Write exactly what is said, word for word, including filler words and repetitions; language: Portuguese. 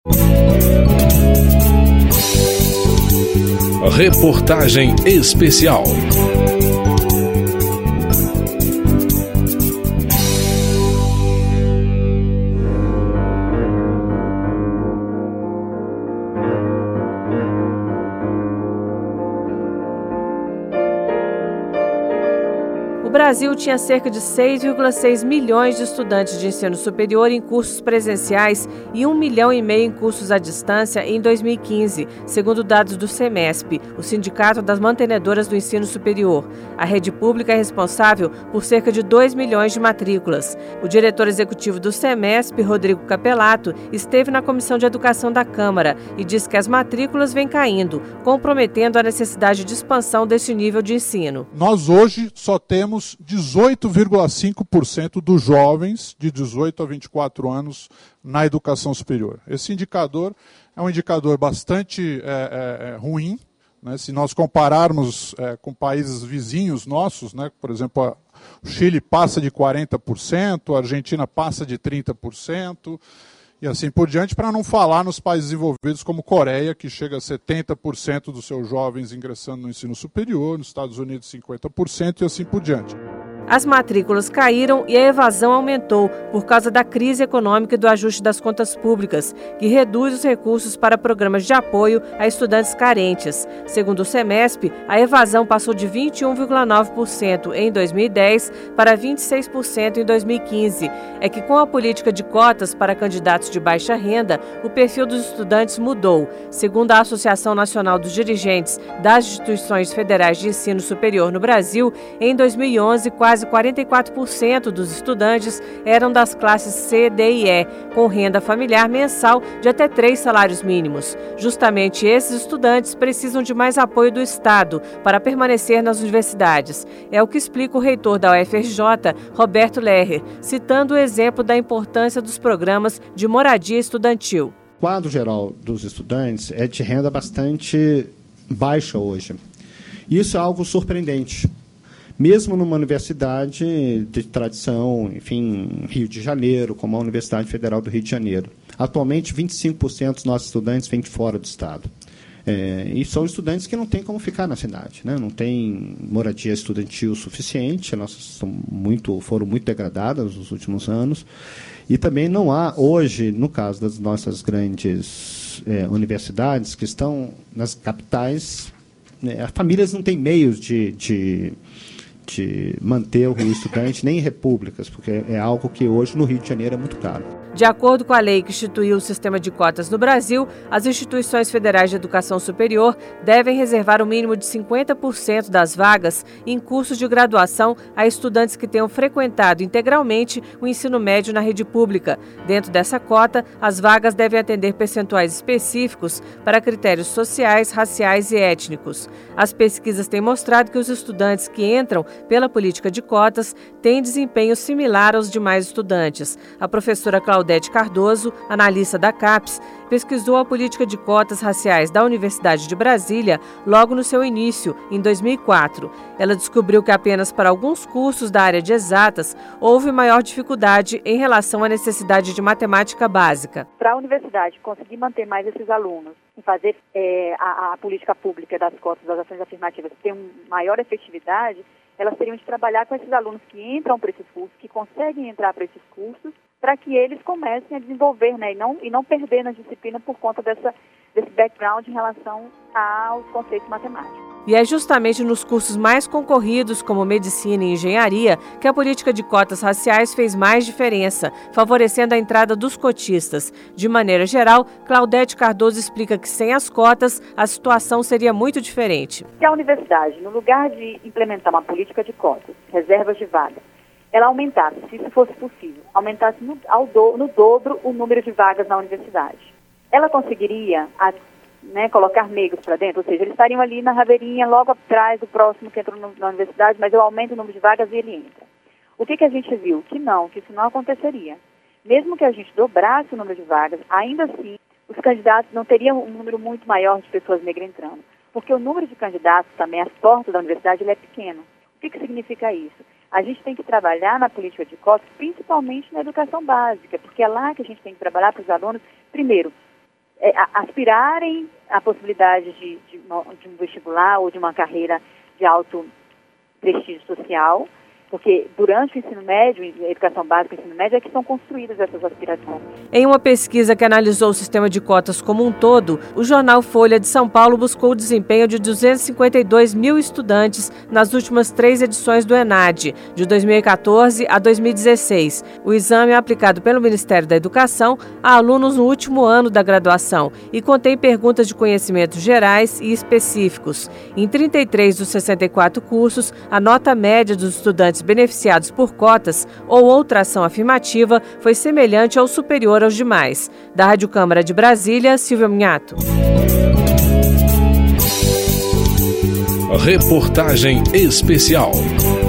Reportagem especial. O Brasil tinha cerca de seis vírgula seis milhões de estudantes de ensino superior em cursos presenciais e um milhão e meio em cursos à distância em dois mil e quinze, segundo dados do SEMESP, o Sindicato das Mantenedoras do Ensino Superior. A rede pública é responsável por cerca de dois milhões de matrículas. O diretor executivo do SEMESP, Rodrigo Capelato, esteve na Comissão de Educação da Câmara e disse que as matrículas vêm caindo, comprometendo a necessidade de expansão desse nível de ensino. Nós hoje só temos dezoito vírgula cinco por cento dos jovens de dezoito a vinte e quatro anos na educação superior. Esse indicador é um indicador bastante é, é, ruim, né? Se nós compararmos é, com países vizinhos nossos, né? Por exemplo, a, o Chile passa de quarenta por cento, a Argentina passa de trinta por cento, e assim por diante, para não falar nos países desenvolvidos como Coreia, que chega a setenta por cento dos seus jovens ingressando no ensino superior, nos Estados Unidos cinquenta por cento e assim por diante. As matrículas caíram e a evasão aumentou por causa da crise econômica e do ajuste das contas públicas, que reduz os recursos para programas de apoio a estudantes carentes. Segundo o SEMESP, a evasão passou de vinte e um vírgula nove por cento em dois mil e dez para vinte e seis por cento em dois mil e quinze. É que com a política de cotas para candidatos de baixa renda, o perfil dos estudantes mudou. Segundo a Associação Nacional dos Dirigentes das Instituições Federais de Ensino Superior no Brasil, em dois mil e onze, quase quarenta e quatro por cento dos estudantes eram das classes C, D e E, com renda familiar mensal de até três salários mínimos. Justamente esses estudantes precisam de mais apoio do Estado para permanecer nas universidades. É o que explica o reitor da U F R J, Roberto Lerrer, citando o exemplo da importância dos programas de moradia estudantil. O quadro geral dos estudantes é de renda bastante baixa hoje. Isso é algo surpreendente. Mesmo numa universidade de tradição, enfim, Rio de Janeiro, como a Universidade Federal do Rio de Janeiro. Atualmente, vinte e cinco por cento dos nossos estudantes vêm de fora do Estado. É, e são estudantes que não têm como ficar na cidade, né? Não tem moradia estudantil suficiente, elas são muito, foram muito degradadas nos últimos anos. E também não há, hoje, no caso das nossas grandes é, universidades, que estão nas capitais, né, as famílias não têm meios de... de de manter o estudante nem em repúblicas, porque é algo que hoje no Rio de Janeiro é muito caro. De acordo com a lei que instituiu o sistema de cotas no Brasil, as instituições federais de educação superior devem reservar o mínimo de cinquenta por cento das vagas em cursos de graduação a estudantes que tenham frequentado integralmente o ensino médio na rede pública. Dentro dessa cota, as vagas devem atender percentuais específicos para critérios sociais, raciais e étnicos. As pesquisas têm mostrado que os estudantes que entram pela política de cotas têm desempenho similar aos demais estudantes. A professora Claudete Cardoso, analista da CAPES, pesquisou a política de cotas raciais da Universidade de Brasília logo no seu início, em dois mil e quatro. Ela descobriu que apenas para alguns cursos da área de exatas houve maior dificuldade em relação à necessidade de matemática básica. Para a universidade conseguir manter mais esses alunos e fazer é, a, a política pública das cotas, das ações afirmativas ter uma maior efetividade, elas teriam de trabalhar com esses alunos que entram para esses cursos, que conseguem entrar para esses cursos, para que eles comecem a desenvolver, né, e não, e não perder na disciplina por conta dessa, desse background em relação aos conceitos matemáticos. E é justamente nos cursos mais concorridos, como medicina e engenharia, que a política de cotas raciais fez mais diferença, favorecendo a entrada dos cotistas. De maneira geral, Claudete Cardoso explica que sem as cotas, a situação seria muito diferente. Se a universidade, no lugar de implementar uma política de cotas, reservas de vaga, ela aumentasse, se isso fosse possível, aumentasse no, ao do, no dobro o número de vagas na universidade, ela conseguiria a, né, colocar negros para dentro? Ou seja, eles estariam ali na raveirinha, logo atrás do próximo que entrou no, na universidade, mas eu aumento o número de vagas e ele entra. O que, que a gente viu? Que não, que isso não aconteceria. Mesmo que a gente dobrasse o número de vagas, ainda assim, os candidatos não teriam um número muito maior de pessoas negras entrando. Porque o número de candidatos também às portas da universidade ele é pequeno. O que, que significa isso? A gente tem que trabalhar na política de cotas, principalmente na educação básica, porque é lá que a gente tem que trabalhar para os alunos, primeiro, é, aspirarem à possibilidade de, de, de um vestibular ou de uma carreira de alto prestígio social, porque durante o ensino médio, a educação básica e o ensino médio, é que são construídas essas aspirações. Em uma pesquisa que analisou o sistema de cotas como um todo, o jornal Folha de São Paulo buscou o desempenho de duzentos e cinquenta e dois mil estudantes nas últimas três edições do ENAD, de dois mil e quatorze a dois mil e dezesseis. O exame é aplicado pelo Ministério da Educação a alunos no último ano da graduação e contém perguntas de conhecimentos gerais e específicos. Em trinta e três dos sessenta e quatro cursos, a nota média dos estudantes beneficiados por cotas ou outra ação afirmativa foi semelhante ou superior aos demais. Da Rádio Câmara de Brasília, Silvia Minhato. Reportagem especial.